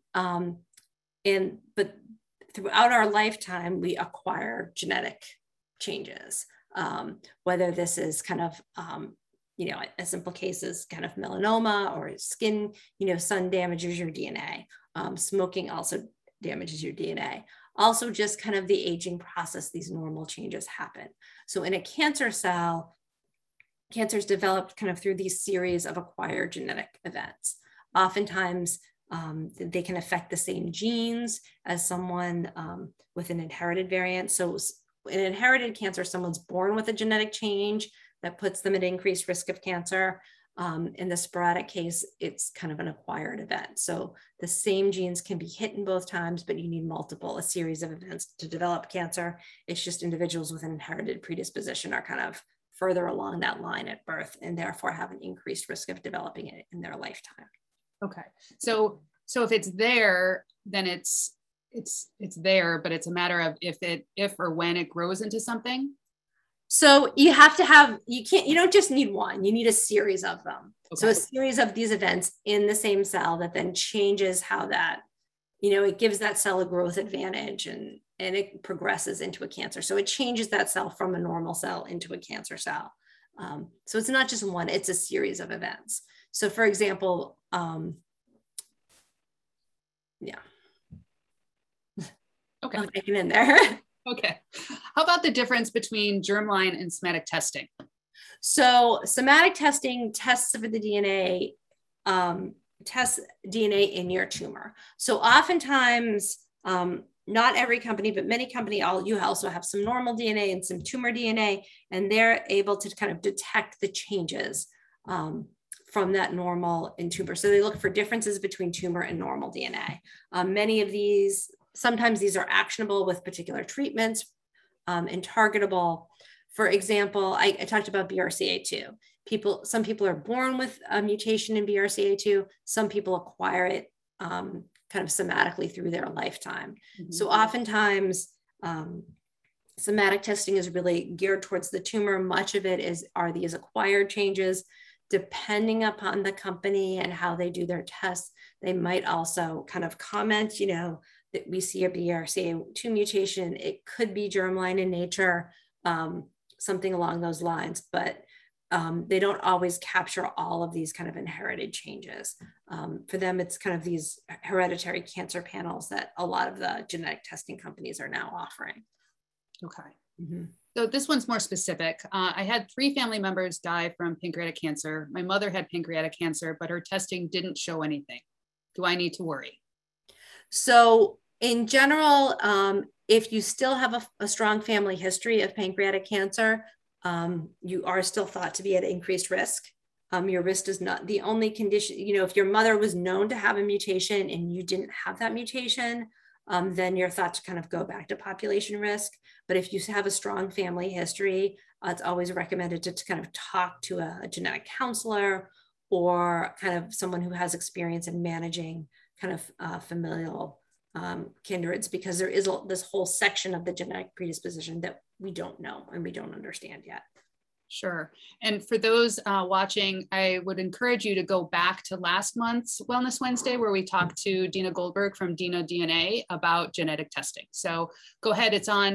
But throughout our lifetime, we acquire genetic changes, whether this is kind of, a simple case is kind of melanoma or skin, sun damages your DNA. Smoking also damages your DNA. Also, just kind of the aging process, these normal changes happen. So in a cancer cell, cancer is developed kind of through these series of acquired genetic events. Oftentimes, they can affect the same genes as someone with an inherited variant. So in inherited cancer, someone's born with a genetic change that puts them at increased risk of cancer. In the sporadic case, it's kind of an acquired event. So the same genes can be hit in both times, but you need a series of events to develop cancer. It's just individuals with an inherited predisposition are kind of further along that line at birth and therefore have an increased risk of developing it in their lifetime. Okay. So if it's there, then it's there, but it's a matter of if or when it grows into something. So you don't just need one, you need a series of them. Okay. So a series of these events in the same cell that then changes how that, it gives that cell a growth advantage and it progresses into a cancer. So it changes that cell from a normal cell into a cancer cell. So it's not just one, it's a series of events. So for example, yeah. Okay. I'm making in there. Okay. How about the difference between germline and somatic testing? So somatic testing tests for the DNA, tests DNA in your tumor. So oftentimes, not every company, but many companies, you also have some normal DNA and some tumor DNA, and they're able to kind of detect the changes from that normal in tumor. So they look for differences between tumor and normal DNA. Many of these, sometimes these are actionable with particular treatments and targetable. For example, I talked about BRCA2. Some people are born with a mutation in BRCA2. Some people acquire it kind of somatically through their lifetime. Mm-hmm. So oftentimes, somatic testing is really geared towards the tumor. Much of it are these acquired changes. Depending upon the company and how they do their tests, they might also kind of comment, that we see a BRCA2 mutation. It could be germline in nature, something along those lines, but they don't always capture all of these kind of inherited changes. For them, it's kind of these hereditary cancer panels that a lot of the genetic testing companies are now offering. Okay. Mm-hmm. So this one's more specific. I had 3 family members die from pancreatic cancer. My mother had pancreatic cancer, but her testing didn't show anything. Do I need to worry? So in general, if you still have a strong family history of pancreatic cancer, you are still thought to be at increased risk. Your risk is not the only condition. If your mother was known to have a mutation and you didn't have that mutation, then you're thought to kind of go back to population risk. But if you have a strong family history, it's always recommended to kind of talk to a genetic counselor or kind of someone who has experience in managing kind of familial kindreds, because there is this whole section of the genetic predisposition that we don't know and we don't understand yet. Sure. And for those watching, I would encourage you to go back to last month's Wellness Wednesday, where we talked to Dina Goldberg from Dina DNA about genetic testing. So go ahead, it's on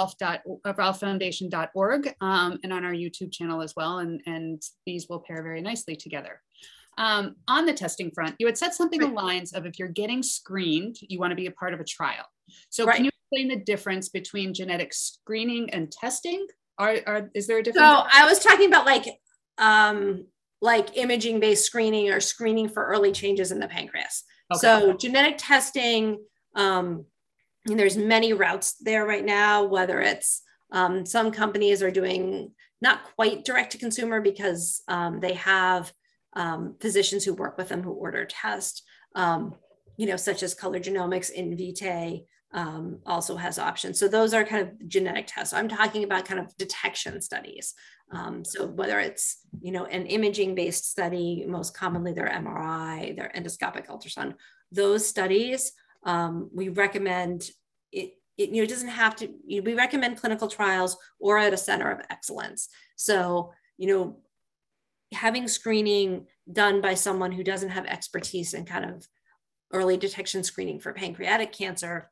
ralphfoundation.org and on our YouTube channel as well. And these will pair very nicely together. On the testing front, you had said something along the lines of if you're getting screened, you want to be a part of a trial. So can you explain the difference between genetic screening and testing? Is there a difference? So I was talking about like imaging-based screening or screening for early changes in the pancreas. Okay. So genetic testing, there's many routes there right now, whether it's some companies are doing not quite direct to consumer because they have physicians who work with them who order tests, such as Color Genomics, Invitae, also has options. So those are kind of genetic tests. So I'm talking about kind of detection studies. So whether it's, an imaging based study, most commonly their MRI, their endoscopic ultrasound, those studies, we recommend it doesn't have to, we recommend clinical trials or at a center of excellence. So, having screening done by someone who doesn't have expertise in kind of early detection screening for pancreatic cancer,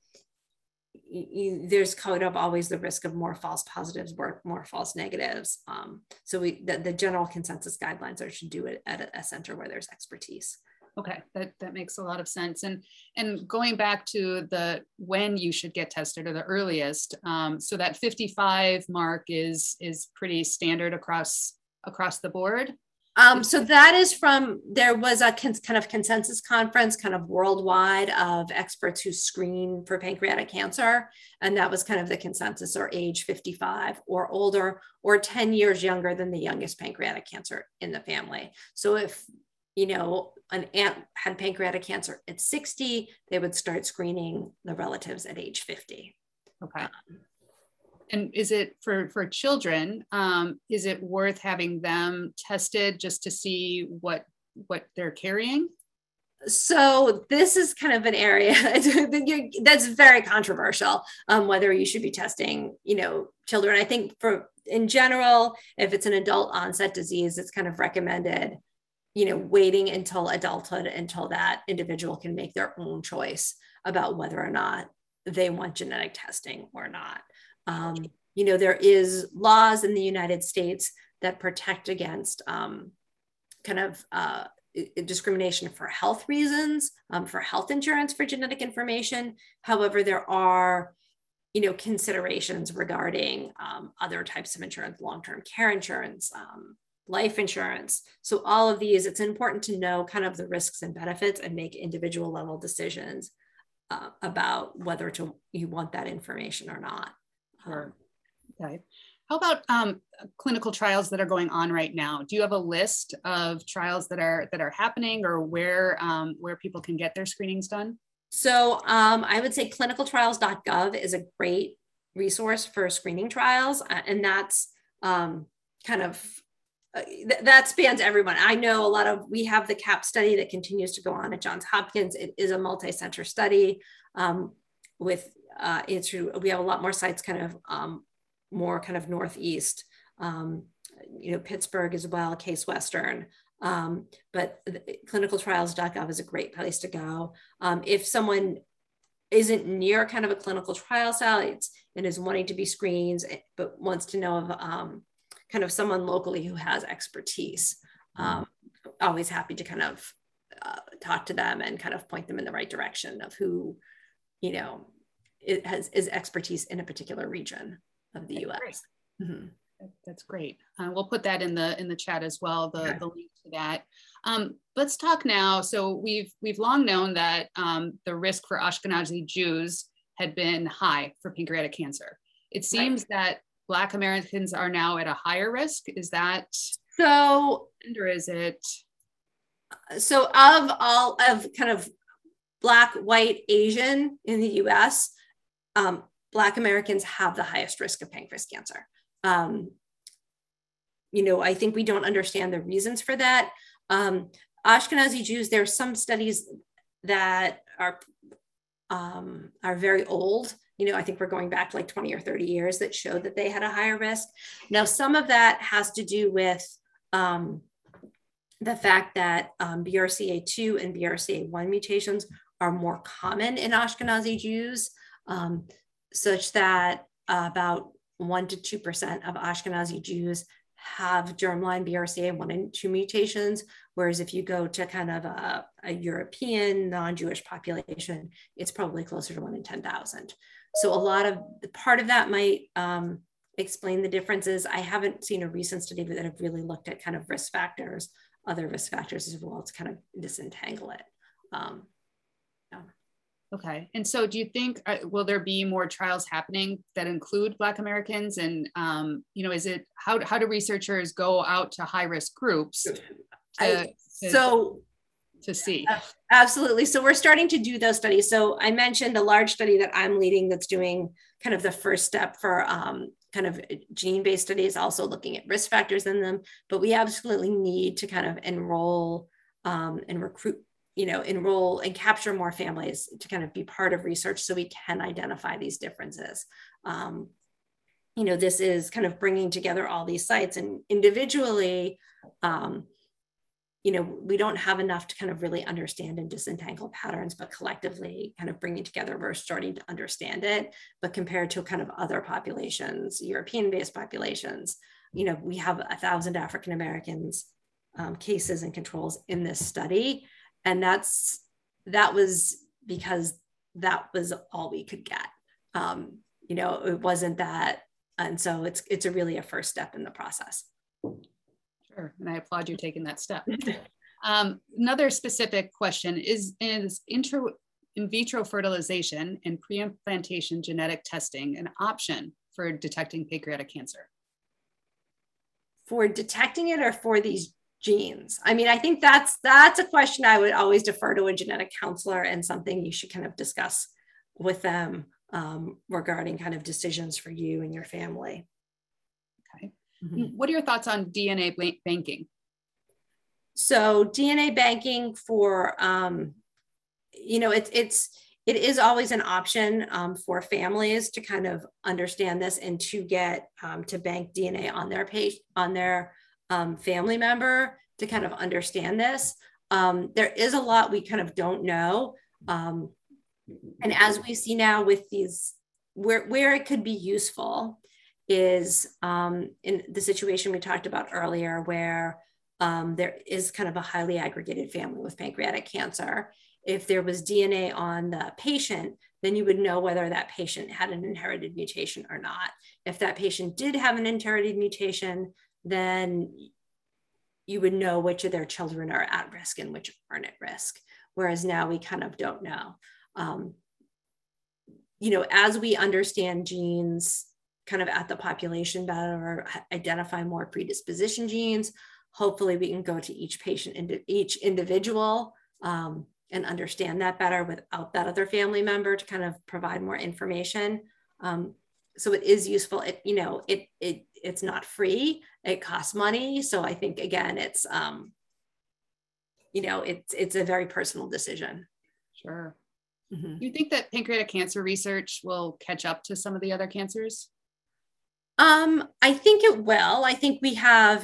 there's kind of always the risk of more false positives, more false negatives. So the general consensus guidelines are to do it at a center where there's expertise. Okay, that makes a lot of sense. And going back to the when you should get tested or the earliest, so that 55 mark is pretty standard across the board. So that is there was a kind of consensus conference kind of worldwide of experts who screen for pancreatic cancer. And that was kind of the consensus, or age 55 or older, or 10 years younger than the youngest pancreatic cancer in the family. So if, an aunt had pancreatic cancer at 60, they would start screening the relatives at age 50. Okay. And is it for children, is it worth having them tested just to see what they're carrying? So this is kind of an area that's very controversial, whether you should be testing, children. I think in general, if it's an adult onset disease, it's kind of recommended, waiting until adulthood, until that individual can make their own choice about whether or not they want genetic testing or not. There is laws in the United States that protect against discrimination for health reasons, for health insurance for genetic information. However, there are, considerations regarding other types of insurance, long-term care insurance, life insurance. So all of these, it's important to know kind of the risks and benefits and make individual level decisions about whether you want that information or not. Sure. Okay. How about clinical trials that are going on right now? Do you have a list of trials that are happening, or where people can get their screenings done? So I would say clinicaltrials.gov is a great resource for screening trials, and that's that spans everyone. I know we have the CAP study that continues to go on at Johns Hopkins. It is a multi-center study we have a lot more sites kind of more kind of Northeast, Pittsburgh as well, Case Western. But clinicaltrials.gov is a great place to go. If someone isn't near kind of a clinical trial site and is wanting to be screened, but wants to know of kind of someone locally who has expertise, always happy to kind of talk to them and kind of point them in the right direction of who, is expertise in a particular region of the U.S. Mm-hmm. That's great. We'll put that in the chat as well, the link to that. Let's talk now. So we've long known that the risk for Ashkenazi Jews had been high for pancreatic cancer. It seems that Black Americans are now at a higher risk. Is that so? Or is it? So of all of kind of Black, white, Asian in the U.S., Black Americans have the highest risk of pancreas cancer. I think we don't understand the reasons for that. Ashkenazi Jews, there are some studies that are very old. I think we're going back to like 20 or 30 years that show that they had a higher risk. Now, some of that has to do with the fact that BRCA2 and BRCA1 mutations are more common in Ashkenazi Jews, such that about 1 to 2% of Ashkenazi Jews have germline BRCA1 and 2 mutations, whereas if you go to kind of a European non-Jewish population, it's probably closer to 1 in 10,000. So part of that might explain the differences. I haven't seen a recent study that have really looked at kind of other risk factors as well to kind of disentangle it. Okay. And so do you think, will there be more trials happening that include Black Americans? And, is it, how do researchers go out to high-risk groups to see? Absolutely. So we're starting to do those studies. So I mentioned a large study that I'm leading that's doing kind of the first step for kind of gene-based studies, also looking at risk factors in them, but we absolutely need to kind of enroll and recruit, enroll and capture more families to kind of be part of research so we can identify these differences. This is kind of bringing together all these sites, and individually, we don't have enough to kind of really understand and disentangle patterns, but collectively kind of bringing together, we're starting to understand it. But compared to kind of other populations, European-based populations, we have 1,000 African-Americans cases and controls in this study. And that was because that was all we could get. You know, it wasn't that. And so it's really a first step in the process. Sure, and I applaud you taking that step. Another specific question is in vitro fertilization and pre-implantation genetic testing an option for detecting pancreatic cancer? For detecting it or for these genes? I mean, I think that's a question I would always defer to a genetic counselor and something you should kind of discuss with them regarding kind of decisions for you and your family. Okay. Mm-hmm. What are your thoughts on DNA banking? So DNA banking for, you know, it is always an option for families to kind of understand this and to get to bank DNA on their family member to kind of understand this. There is a lot we kind of don't know. And as we see now with these, where it could be useful is in the situation we talked about earlier, where there is kind of a highly aggregated family with pancreatic cancer. If there was DNA on the patient, then you would know whether that patient had an inherited mutation or not. If that patient did have an inherited mutation, then you would know which of their children are at risk and which aren't at risk. Whereas now we kind of don't know. You know, as we understand genes kind of at the population better or identify more predisposition genes, hopefully we can go to each patient, each individual, and understand that better without that other family member to kind of provide more information. So it is useful. It's not free. It costs money. So I think, again, it's, it's a very personal decision. Sure. Mm-hmm. Do you think that pancreatic cancer research will catch up to some of the other cancers? I think it will. I think we have,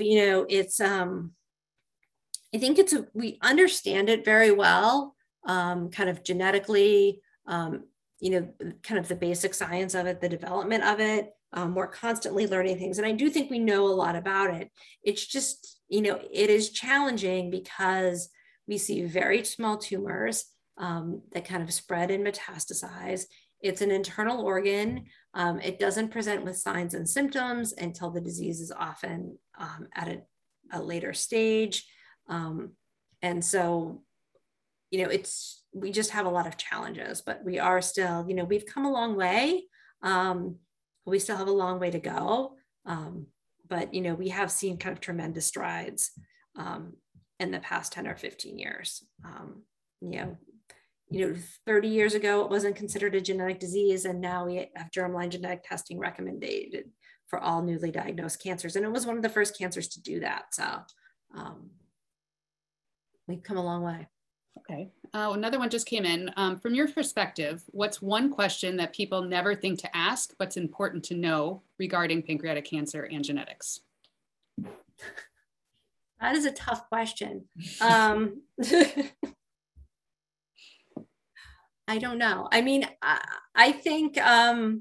we understand it very well, kind of genetically, kind of the basic science of it, the development of it. We're constantly learning things. And I do think we know a lot about it. It's just, it is challenging because we see very small tumors that kind of spread and metastasize. It's an internal organ. It doesn't present with signs and symptoms until the disease is often at a later stage. And so, we just have a lot of challenges, but we are still, we've come a long way. We still have a long way to go. But, we have seen kind of tremendous strides in the past 10 or 15 years. 30 years ago, it wasn't considered a genetic disease. And now we have germline genetic testing recommended for all newly diagnosed cancers. And it was one of the first cancers to do that. So we've come a long way. Okay. Another one just came in. From your perspective, what's one question that people never think to ask, but's important to know regarding pancreatic cancer and genetics? That is a tough question. I don't know. I mean, I think, to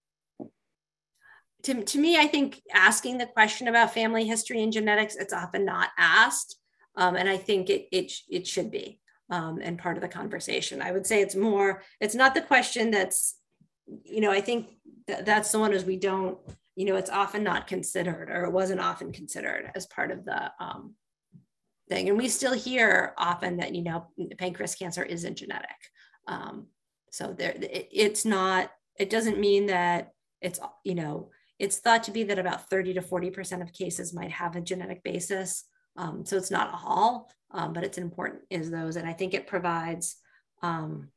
me, I think asking the question about family history and genetics, it's often not asked. And I think it should be, and part of the conversation. I would say it's not the question that's, I think that's the one is we don't, it's often not considered, or it wasn't often considered as part of the thing. And we still hear often that, pancreas cancer isn't genetic. So it doesn't mean that it's, it's thought to be that about 30 to 40% of cases might have a genetic basis. So it's not all, but it's important is those. And I think it provides, I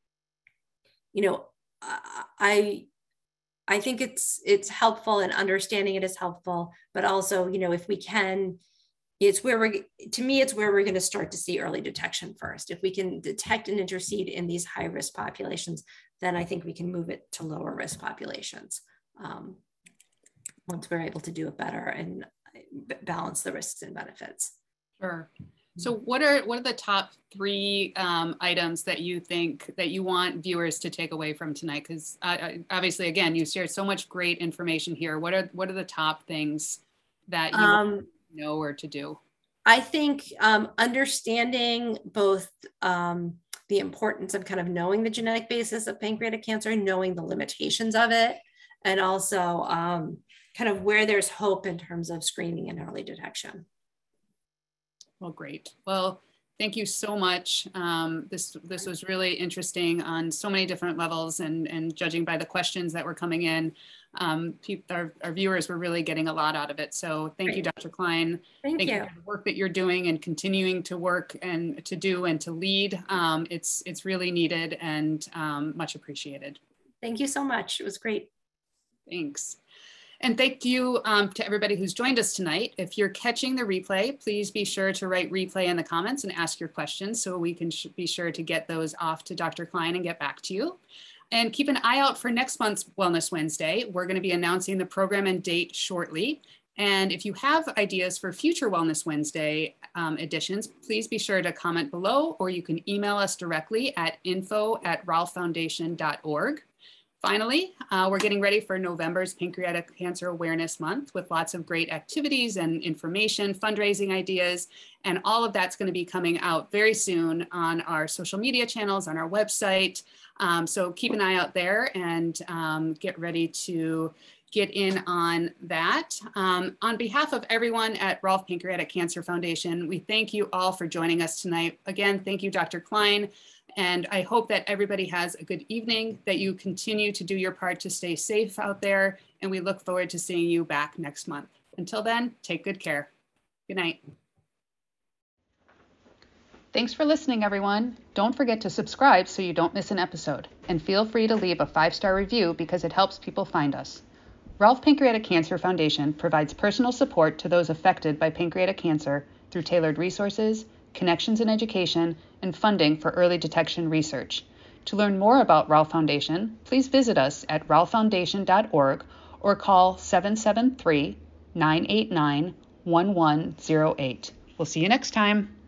think it's helpful, and understanding it is helpful, but also, if we can, it's where we're going to start to see early detection first. If we can detect and intercede in these high risk populations, then I think we can move it to lower risk populations once we're able to do it better and balance the risks and benefits. Sure. So what are the top 3 items that you think that you want viewers to take away from tonight? Because obviously, again, you shared so much great information here. What are the top things that you know or to do? I think understanding both the importance of kind of knowing the genetic basis of pancreatic cancer, knowing the limitations of it, and also kind of where there's hope in terms of screening and early detection. Well, great. Well, thank you so much. This was really interesting on so many different levels, and judging by the questions that were coming in, our viewers were really getting a lot out of it. So thank you, Dr. Klein. Thank you for the work that you're doing and continuing to work and to do and to lead. It's really needed and much appreciated. Thank you so much. It was great. Thanks. And thank you to everybody who's joined us tonight. If you're catching the replay, please be sure to write replay in the comments and ask your questions so we can be sure to get those off to Dr. Klein and get back to you. And keep an eye out for next month's Wellness Wednesday. We're going to be announcing the program and date shortly. And if you have ideas for future Wellness Wednesday editions, please be sure to comment below, or you can email us directly at info@rolffoundation.org. Finally, we're getting ready for November's Pancreatic Cancer Awareness Month with lots of great activities and information, fundraising ideas, and all of that's going to be coming out very soon on our social media channels, on our website. So keep an eye out there and get ready to get in on that. On behalf of everyone at Rolf Pancreatic Cancer Foundation, we thank you all for joining us tonight. Again, thank you, Dr. Klein. And I hope that everybody has a good evening, that you continue to do your part to stay safe out there. And we look forward to seeing you back next month. Until then, take good care. Good night. Thanks for listening, everyone. Don't forget to subscribe so you don't miss an episode. And feel free to leave a 5-star review because it helps people find us. Rolf Pancreatic Cancer Foundation provides personal support to those affected by pancreatic cancer through tailored resources, connections in education, and funding for early detection research. To learn more about Rolf Foundation, please visit us at rolffoundation.org or call 773-989-1108. We'll see you next time.